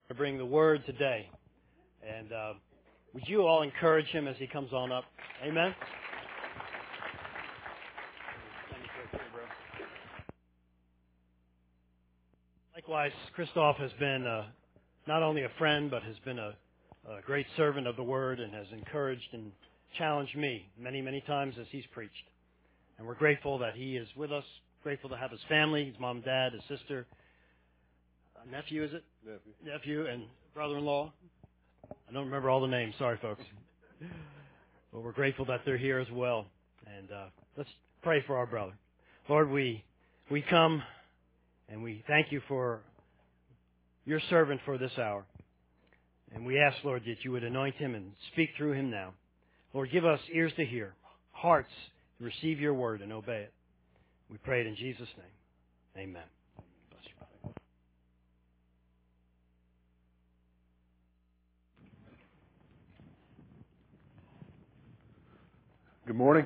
to bring the word today. And would you all encourage him as he comes on up? Amen? Likewise, Christoph has been not only a friend, but has been a great servant of the word and has encouraged and challenged me many, many times as he's preached. And we're grateful that he is with us, grateful to have his family, his mom and dad, his sister, nephew, is it? Nephew and brother-in-law. I don't remember all the names. Sorry, folks. But we're grateful that they're here as well. And let's pray for our brother. Lord, we come and we thank you for your servant for this hour. And we ask, Lord, that you would anoint him and speak through him now. Lord, give us ears to hear, hearts to receive your word and obey it. We pray it in Jesus' name. Amen. Bless you, Father. Good morning.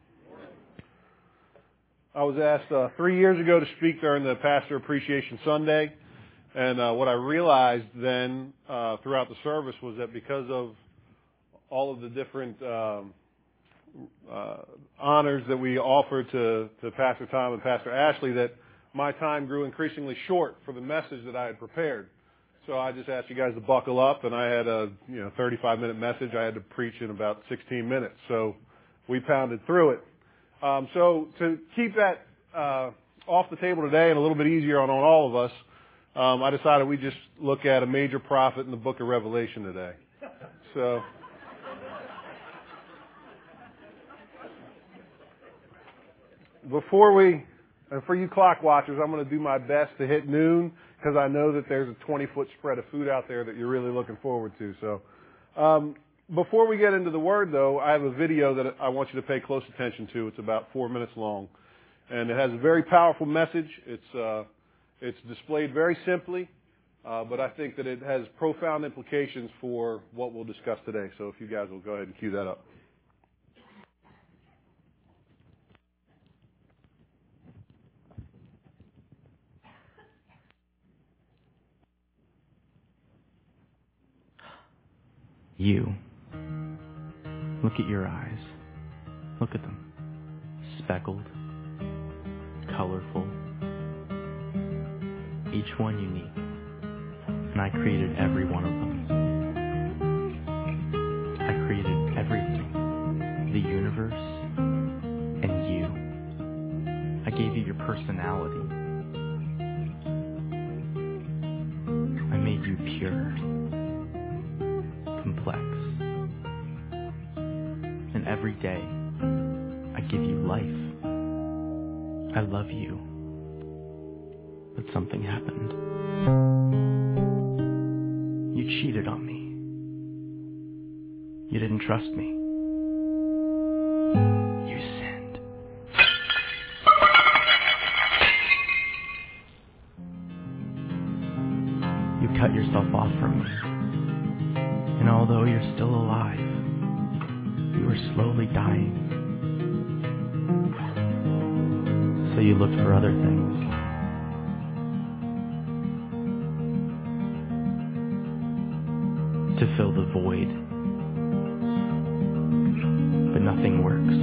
I was asked 3 years ago to speak during the Pastor Appreciation Sunday, and what I realized then throughout the service was that because of all of the different honors that we offered to Pastor Tom and Pastor Ashley, that my time grew increasingly short for the message that I had prepared. So I just asked you guys to buckle up, and I had a 35-minute message I had to preach in about 16 minutes. So we pounded through it. So to keep that off the table today and a little bit easier on all of us, I decided we'd just look at a major prophet in the book of Revelation today. So for you clock watchers, I'm going to do my best to hit noon because I know that there's a 20-foot spread of food out there that you're really looking forward to. So before we get into the word, though, I have a video that I want you to pay close attention to. It's about 4 minutes long, and it has a very powerful message. It's displayed very simply, but I think that it has profound implications for what we'll discuss today. So if you guys will go ahead and cue that up. You. Look at your eyes. Look at them. Speckled. Colorful. Each one unique. And I created every one of them. I created everything. The universe and you. I gave you your personality. I made you pure. Complex. And every day, I give you life. I love you. But something happened. You cheated on me. You didn't trust me. You sinned. You cut yourself off from me. And although you're still alive, you are slowly dying. So you looked for other things. To fill the void. But nothing works.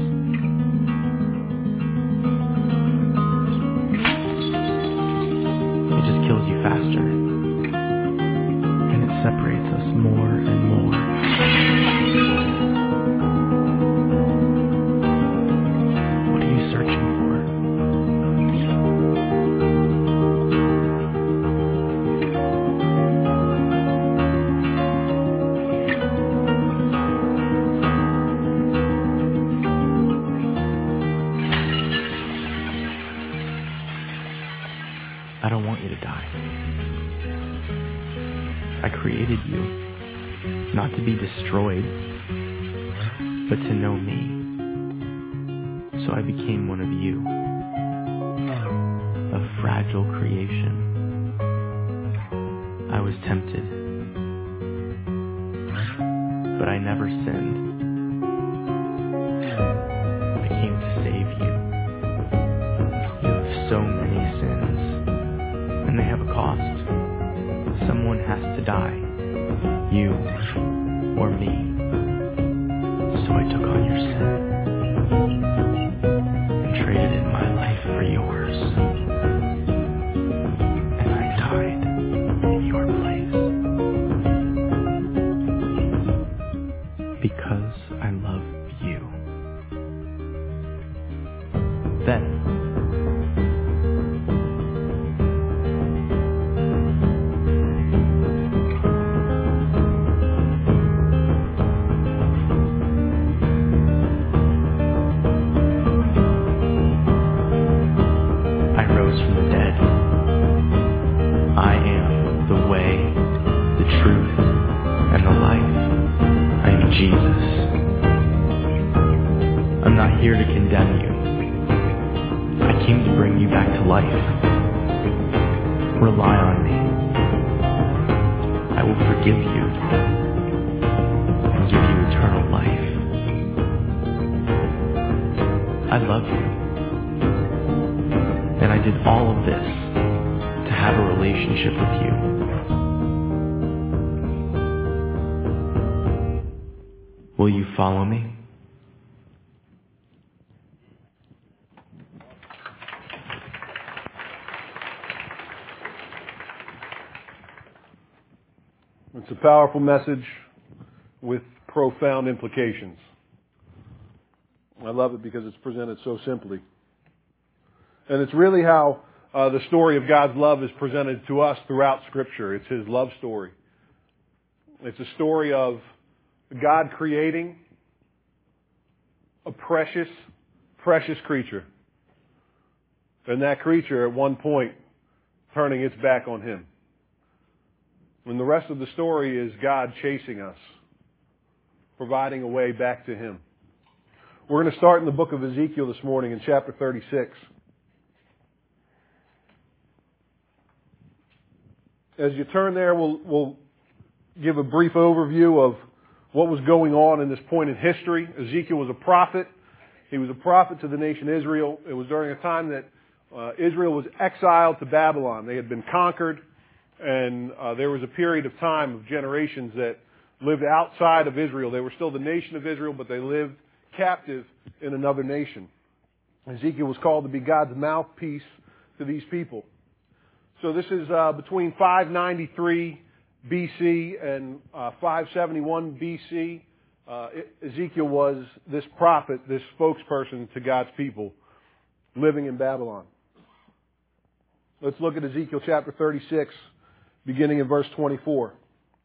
It just kills you faster. And it separates us more and more. What are you searching for? I don't want you to die. I created you, not to be destroyed, but to know me. So I became one of you, a fragile creation. I was tempted, but I never sinned. I came to save you. You have so many sins, and they have a cost. Someone has to to die, you or me. So I took on your sin and traded in my life for yours. And I died in your place. Because I love you. Then, here to condemn you. I came to bring you back to life. Rely on me. I will forgive you and give you eternal life. I love you. And I did all of this to have a relationship with you. Will you follow me? It's a powerful message with profound implications. I love it because it's presented so simply. And it's really how the story of God's love is presented to us throughout Scripture. It's His love story. It's a story of God creating a precious, precious creature. And that creature at one point turning its back on Him. And the rest of the story is God chasing us, providing a way back to Him. We're going to start in the book of Ezekiel this morning in chapter 36. As you turn there, we'll give a brief overview of what was going on in this point in history. Ezekiel was a prophet. He was a prophet to the nation Israel. It was during a time that Israel was exiled to Babylon. They had been conquered. And there was a period of time, of generations, that lived outside of Israel. They were still the nation of Israel, but they lived captive in another nation. Ezekiel was called to be God's mouthpiece to these people. So this is between 593 BC and 571 BC. Ezekiel was this prophet, this spokesperson to God's people living in Babylon. Let's look at Ezekiel chapter 36. Beginning in verse 24.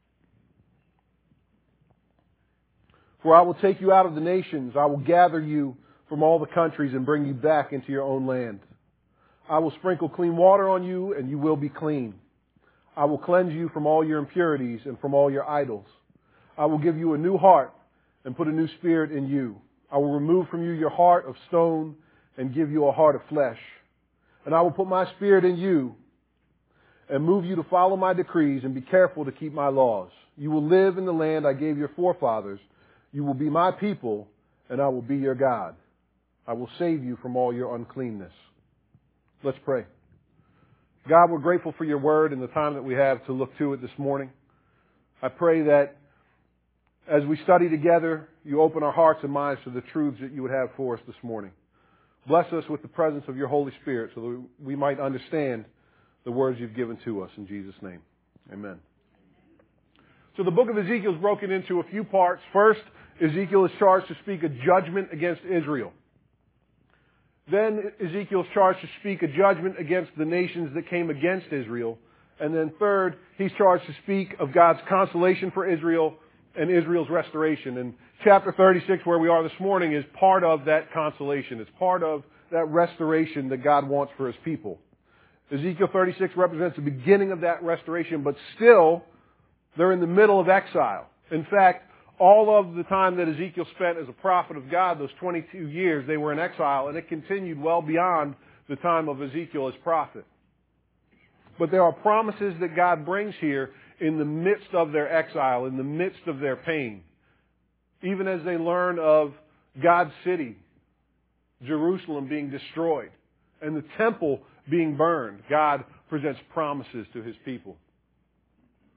For I will take you out of the nations. I will gather you from all the countries and bring you back into your own land. I will sprinkle clean water on you, and you will be clean. I will cleanse you from all your impurities and from all your idols. I will give you a new heart and put a new spirit in you. I will remove from you your heart of stone and give you a heart of flesh. And I will put my spirit in you and move you to follow my decrees and be careful to keep my laws. You will live in the land I gave your forefathers. You will be my people, and I will be your God. I will save you from all your uncleanness. Let's pray. God, we're grateful for your word and the time that we have to look to it this morning. I pray that as we study together, you open our hearts and minds to the truths that you would have for us this morning. Bless us with the presence of your Holy Spirit so that we might understand the words you've given to us in Jesus' name. Amen. So the book of Ezekiel is broken into a few parts. First, Ezekiel is charged to speak a judgment against Israel. Then Ezekiel is charged to speak a judgment against the nations that came against Israel. And then third, he's charged to speak of God's consolation for Israel and Israel's restoration. And chapter 36, where we are this morning, is part of that consolation. It's part of that restoration that God wants for His people. Ezekiel 36 represents the beginning of that restoration, but still, they're in the middle of exile. In fact, all of the time that Ezekiel spent as a prophet of God, those 22 years, they were in exile, and it continued well beyond the time of Ezekiel as prophet. But there are promises that God brings here in the midst of their exile, in the midst of their pain. Even as they learn of God's city, Jerusalem, being destroyed, and the temple being burned, God presents promises to His people.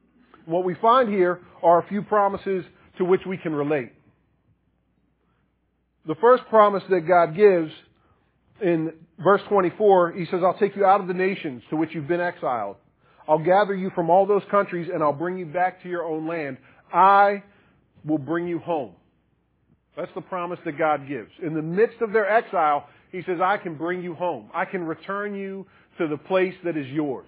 What we find here are a few promises to which we can relate. The first promise that God gives in verse 24, He says, I'll take you out of the nations to which you've been exiled. I'll gather you from all those countries and I'll bring you back to your own land. I will bring you home. That's the promise that God gives. In the midst of their exile, He says, I can bring you home. I can return you to the place that is yours.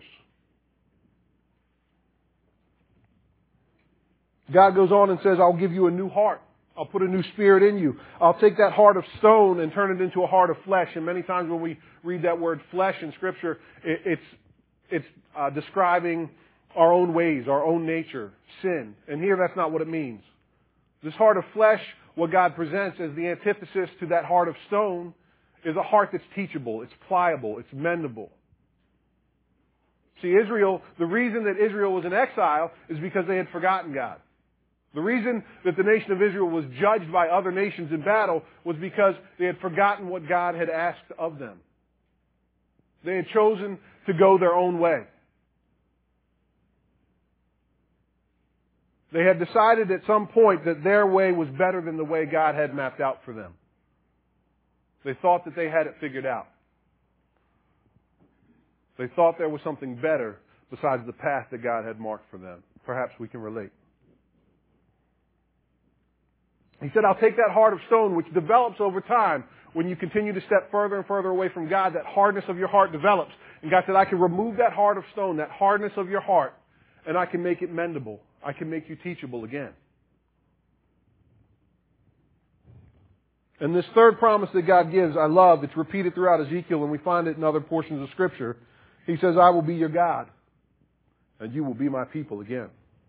God goes on and says, I'll give you a new heart. I'll put a new spirit in you. I'll take that heart of stone and turn it into a heart of flesh. And many times when we read that word flesh in Scripture, it's describing our own ways, our own nature, sin. And here that's not what it means. This heart of flesh, what God presents as the antithesis to that heart of stone, is a heart that's teachable, it's pliable, it's mendable. See, Israel, the reason that Israel was in exile is because they had forgotten God. The reason that the nation of Israel was judged by other nations in battle was because they had forgotten what God had asked of them. They had chosen to go their own way. They had decided at some point that their way was better than the way God had mapped out for them. They thought that they had it figured out. They thought there was something better besides the path that God had marked for them. Perhaps we can relate. He said, I'll take that heart of stone, which develops over time. When you continue to step further and further away from God, that hardness of your heart develops. And God said, I can remove that heart of stone, that hardness of your heart, and I can make it mendable. I can make you teachable again. And this third promise that God gives, I love. It's repeated throughout Ezekiel, and we find it in other portions of Scripture. He says, I will be your God, and you will be my people again.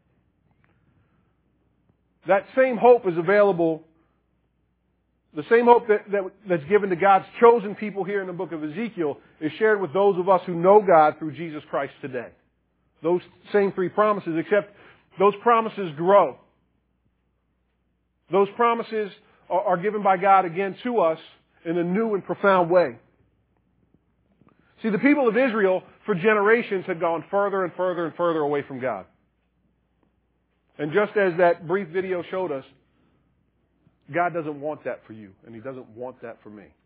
That same hope is available, the same hope that's given to God's chosen people here in the book of Ezekiel is shared with those of us who know God through Jesus Christ today. Those same three promises, except those promises grow. Those promises are given by God again to us in a new and profound way. See, the people of Israel for generations had gone further and further and further away from God. And just as that brief video showed us, God doesn't want that for you, and He doesn't want that for me.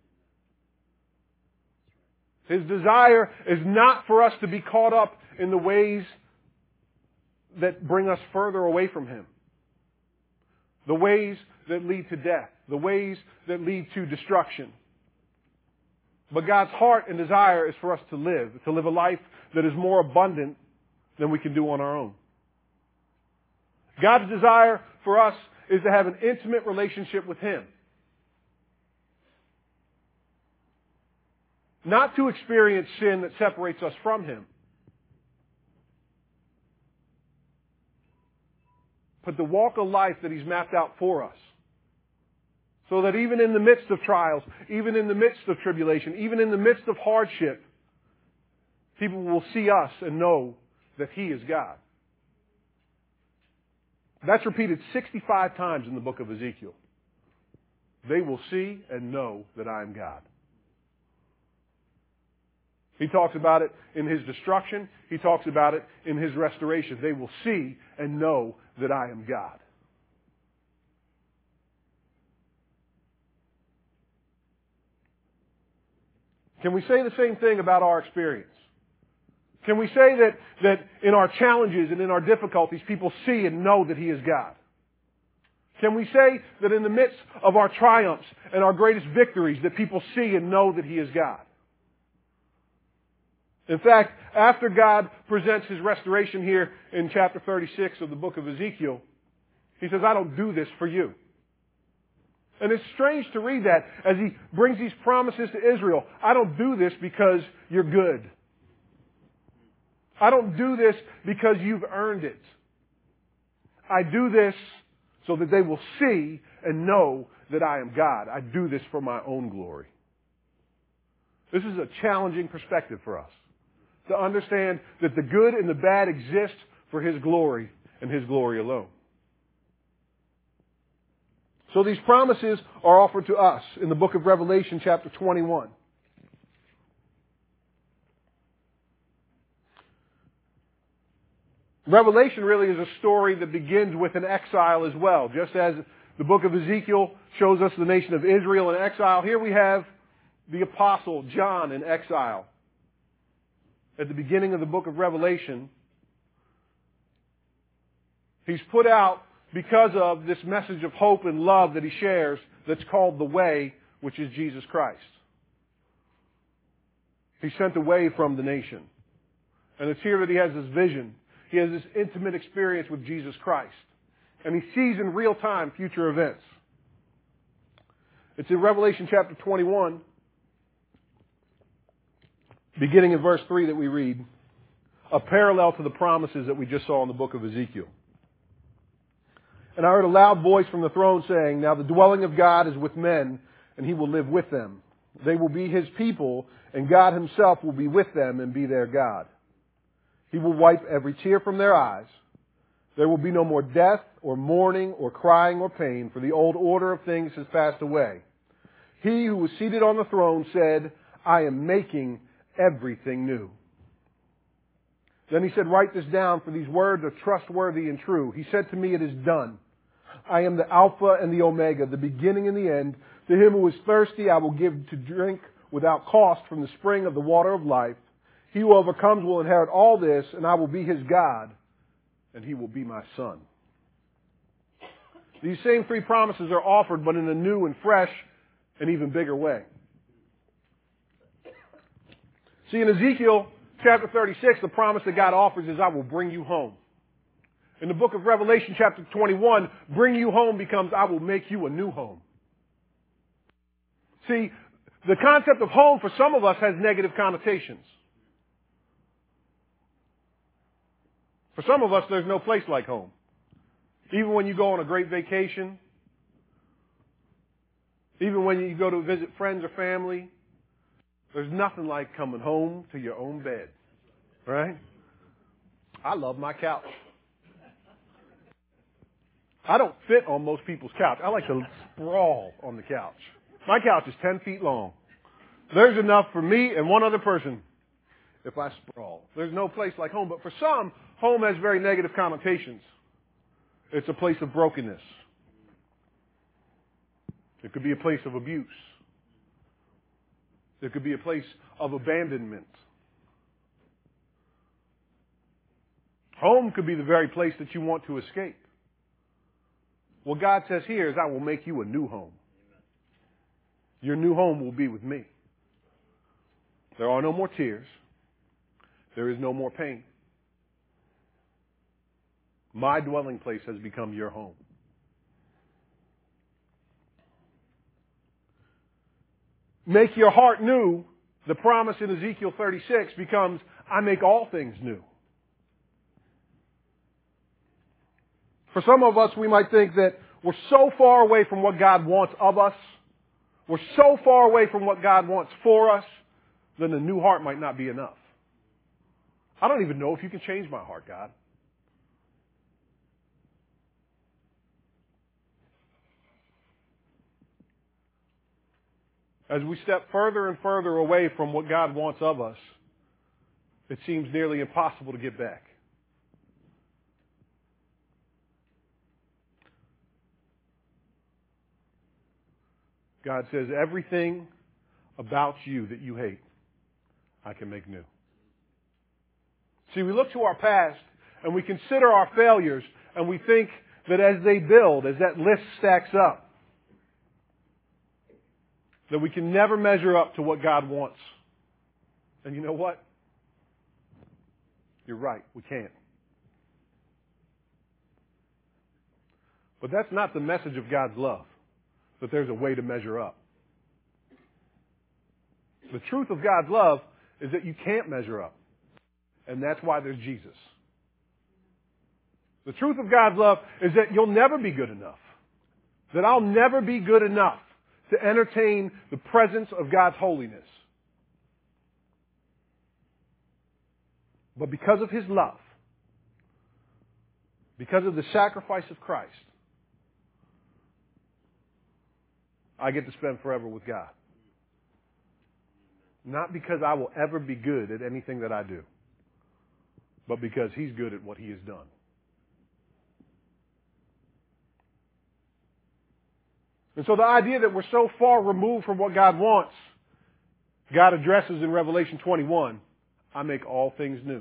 His desire is not for us to be caught up in the ways that bring us further away from Him. The ways that lead to death. The ways that lead to destruction. But God's heart and desire is for us to live a life that is more abundant than we can do on our own. God's desire for us is to have an intimate relationship with Him. Not to experience sin that separates us from Him. But to walk a life that He's mapped out for us. So that even in the midst of trials, even in the midst of tribulation, even in the midst of hardship, people will see us and know that He is God. That's repeated 65 times in the book of Ezekiel. They will see and know that I am God. He talks about it in His destruction. He talks about it in His restoration. They will see and know that I am God. Can we say the same thing about our experience? Can we say that in our challenges and in our difficulties, people see and know that He is God? Can we say that in the midst of our triumphs and our greatest victories, that people see and know that He is God? In fact, after God presents His restoration here in chapter 36 of the book of Ezekiel, He says, I don't do this for you. And it's strange to read that as He brings these promises to Israel. I don't do this because you're good. I don't do this because you've earned it. I do this so that they will see and know that I am God. I do this for my own glory. This is a challenging perspective for us. To understand that the good and the bad exist for His glory and His glory alone. So these promises are offered to us in the book of Revelation chapter 21. Revelation really is a story that begins with an exile as well. Just as the book of Ezekiel shows us the nation of Israel in exile, here we have the apostle John in exile. At the beginning of the book of Revelation, he's put out because of this message of hope and love that he shares that's called the Way, which is Jesus Christ. He's sent away from the nation. And it's here that he has this vision. He has this intimate experience with Jesus Christ. And he sees in real time future events. It's in Revelation chapter 21, beginning in verse 3 that we read, a parallel to the promises that we just saw in the book of Ezekiel. And I heard a loud voice from the throne saying, now the dwelling of God is with men, and he will live with them. They will be his people, and God himself will be with them and be their God. He will wipe every tear from their eyes. There will be no more death or mourning or crying or pain, for the old order of things has passed away. He who was seated on the throne said, I am making everything new. Then he said, write this down, for these words are trustworthy and true. He said to me, it is done. I am the Alpha and the Omega, the beginning and the end. To him who is thirsty, I will give to drink without cost from the spring of the water of life. He who overcomes will inherit all this, and I will be his God, and he will be my son. These same three promises are offered, but in a new and fresh and even bigger way. See, in Ezekiel chapter 36, the promise that God offers is, I will bring you home. In the book of Revelation chapter 21, bring you home becomes, I will make you a new home. See, the concept of home for some of us has negative connotations. For some of us, there's no place like home. Even when you go on a great vacation, even when you go to visit friends or family, there's nothing like coming home to your own bed. Right? I love my couch. I don't fit on most people's couch. I like to sprawl on the couch. My couch is 10 feet long. There's enough for me and one other person if I sprawl. There's no place like home. But for some, home has very negative connotations. It's a place of brokenness. It could be a place of abuse. It could be a place of abandonment. Home could be the very place that you want to escape. What God says here is, I will make you a new home. Your new home will be with me. There are no more tears. There is no more pain. My dwelling place has become your home. Make your heart new. The promise in Ezekiel 36 becomes, I make all things new. For some of us, we might think that we're so far away from what God wants of us, we're so far away from what God wants for us, then a new heart might not be enough. I don't even know if you can change my heart, God. As we step further and further away from what God wants of us, it seems nearly impossible to get back. God says, everything about you that you hate, I can make new. See, we look to our past and we consider our failures and we think that as they build, as that list stacks up, that we can never measure up to what God wants. And you know what? You're right, we can't. But that's not the message of God's love, that there's a way to measure up. The truth of God's love is that you can't measure up. And that's why there's Jesus. The truth of God's love is that you'll never be good enough. That I'll never be good enough to entertain the presence of God's holiness. But because of His love, because of the sacrifice of Christ, I get to spend forever with God. Not because I will ever be good at anything that I do, but because He's good at what He has done. And so the idea that we're so far removed from what God wants, God addresses in Revelation 21, I make all things new.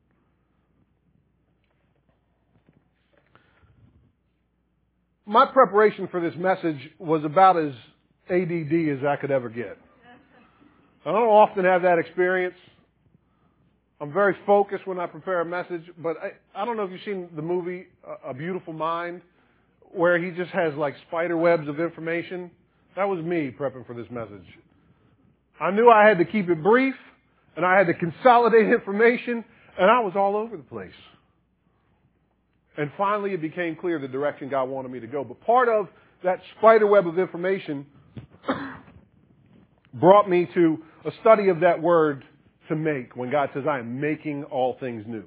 My preparation for this message was about as ADD as I could ever get. I don't often have that experience. I'm very focused when I prepare a message, but I don't know if you've seen the movie A Beautiful Mind, where he just has like spider webs of information. That was me prepping for this message. I knew I had to keep it brief, and I had to consolidate information, and I was all over the place. And finally, it became clear the direction God wanted me to go. But part of that spider web of information brought me to a study of that word to make, when God says, I am making all things new.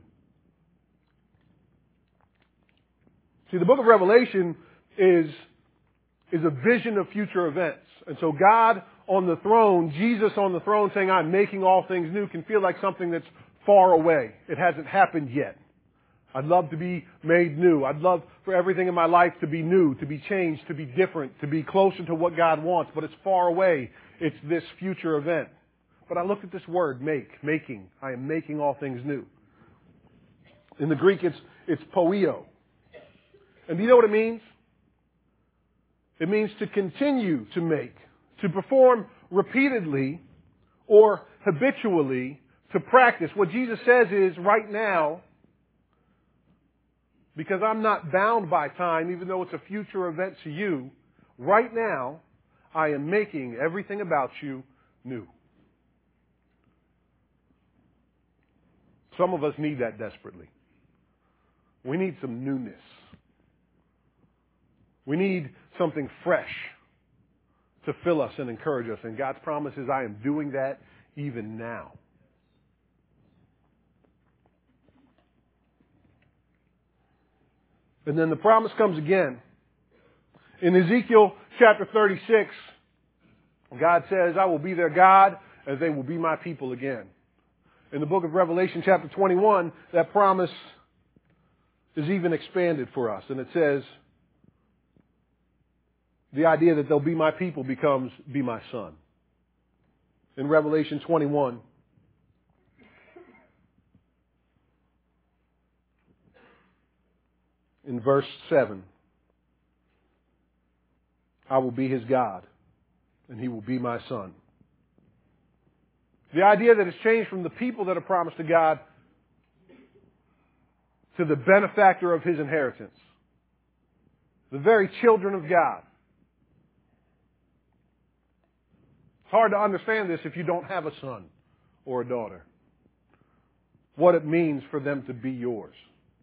See, the book of Revelation is a vision of future events. And so God on the throne, Jesus on the throne saying, I'm making all things new, can feel like something that's far away. It hasn't happened yet. I'd love to be made new. I'd love for everything in my life to be new, to be changed, to be different, to be closer to what God wants, but it's far away. It's this future event. But I looked at this word, making. I am making all things new. In the Greek, it's poio. And do you know what it means? It means to continue to make, to perform repeatedly or habitually, to practice. What Jesus says is, right now, because I'm not bound by time, even though it's a future event to you, right now, I am making everything about you new. Some of us need that desperately. We need some newness. We need something fresh to fill us and encourage us. And God's promise is, I am doing that even now. And then the promise comes again. In Ezekiel chapter 36, God says, I will be their God, and they will be my people again. In the book of Revelation chapter 21, that promise is even expanded for us. And it says, the idea that they'll be my people becomes, be my son. In Revelation 21, in verse 7, I will be his God, and he will be my son. The idea that it's changed from the people that are promised to God to the benefactor of his inheritance. The very children of God. It's hard to understand this if you don't have a son or a daughter. What it means for them to be yours.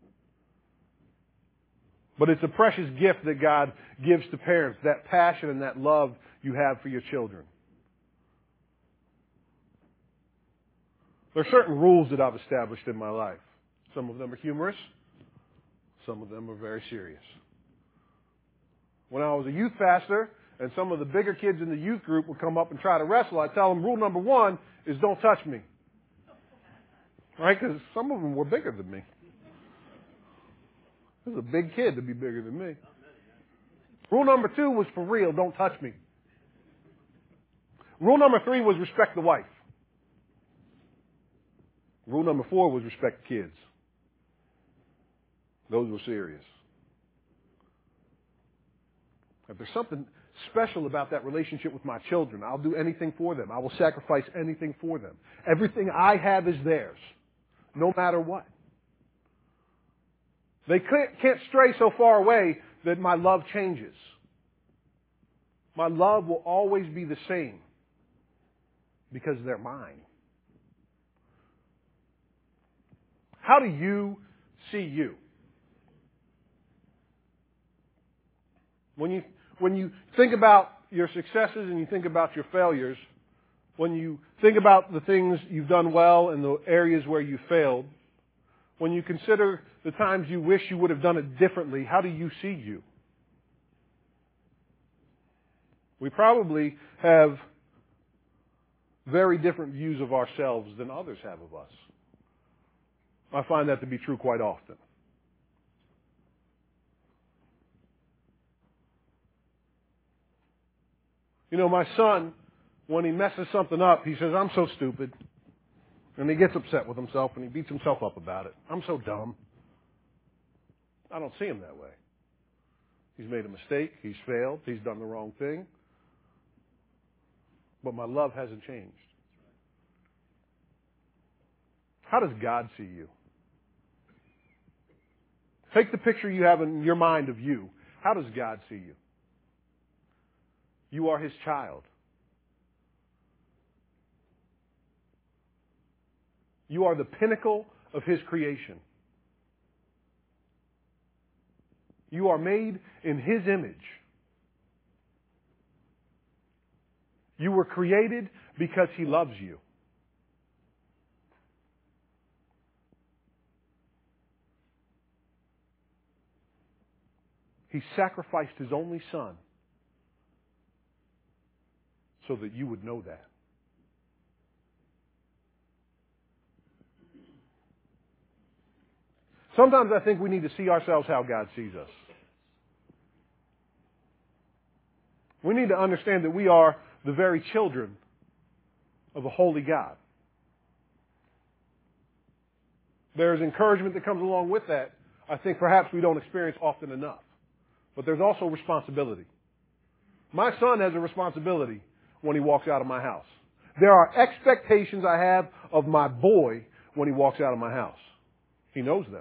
But it's a precious gift that God gives to parents, that passion and that love you have for your children. There are certain rules that I've established in my life. Some of them are humorous. Some of them are very serious. When I was a youth pastor and some of the bigger kids in the youth group would come up and try to wrestle, I'd tell them rule number 1 is don't touch me. Right? Because some of them were bigger than me. This is a big kid to be bigger than me. Rule number 2 was for real, don't touch me. Rule number 3 was respect the wife. Rule number 4 was respect the kids. Those were serious. If there's something special about that relationship with my children, I'll do anything for them. I will sacrifice anything for them. Everything I have is theirs, no matter what. They can't stray so far away that my love changes. My love will always be the same because they're mine. How do you see you? When you think about your successes and you think about your failures, when you think about the things you've done well and the areas where you failed, when you consider the times you wish you would have done it differently, how do you see you? We probably have very different views of ourselves than others have of us. I find that to be true quite often. You know, my son, when he messes something up, he says, "I'm so stupid." And he gets upset with himself and he beats himself up about it. "I'm so dumb." I don't see him that way. He's made a mistake. He's failed. He's done the wrong thing. But my love hasn't changed. How does God see you? Take the picture you have in your mind of you. How does God see you? You are His child. You are the pinnacle of His creation. You are made in His image. You were created because He loves you. He sacrificed His only Son so that you would know that. Sometimes I think we need to see ourselves how God sees us. We need to understand that we are the very children of a holy God. There is encouragement that comes along with that. I think perhaps we don't experience often enough. But there's also responsibility. My son has a responsibility when he walks out of my house. There are expectations I have of my boy when he walks out of my house. He knows them.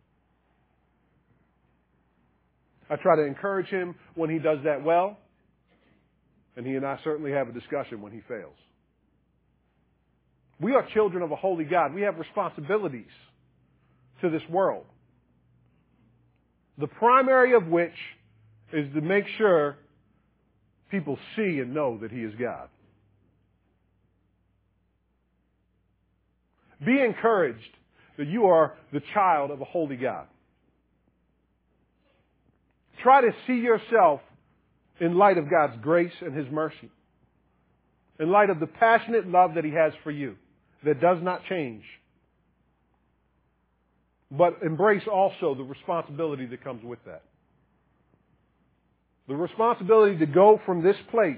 I try to encourage him when he does that well, and he and I certainly have a discussion when he fails. We are children of a holy God. We have responsibilities to this world. The primary of which is to make sure people see and know that He is God. Be encouraged that you are the child of a holy God. Try to see yourself in light of God's grace and His mercy. In light of the passionate love that He has for you that does not change. But embrace also the responsibility that comes with that. The responsibility to go from this place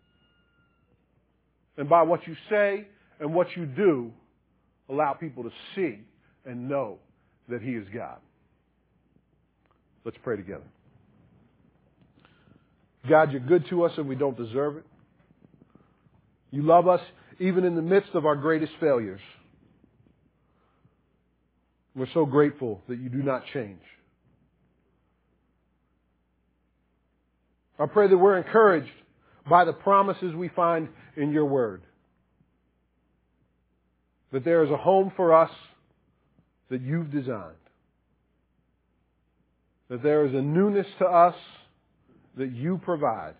and by what you say and what you do, allow people to see and know that He is God. Let's pray together. God, You're good to us and we don't deserve it. You love us even in the midst of our greatest failures. We're so grateful that You do not change. I pray that we're encouraged by the promises we find in Your Word. That there is a home for us that You've designed. That there is a newness to us that You provide.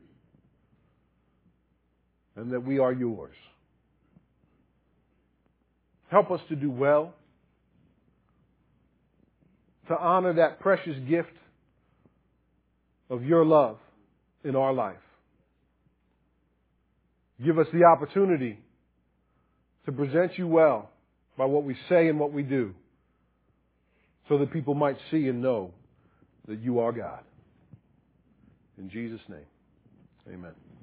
And that we are Yours. Help us to do well. To honor that precious gift of Your love in our life. Give us the opportunity to present You well by what we say and what we do, so that people might see and know that You are God. In Jesus' name, amen.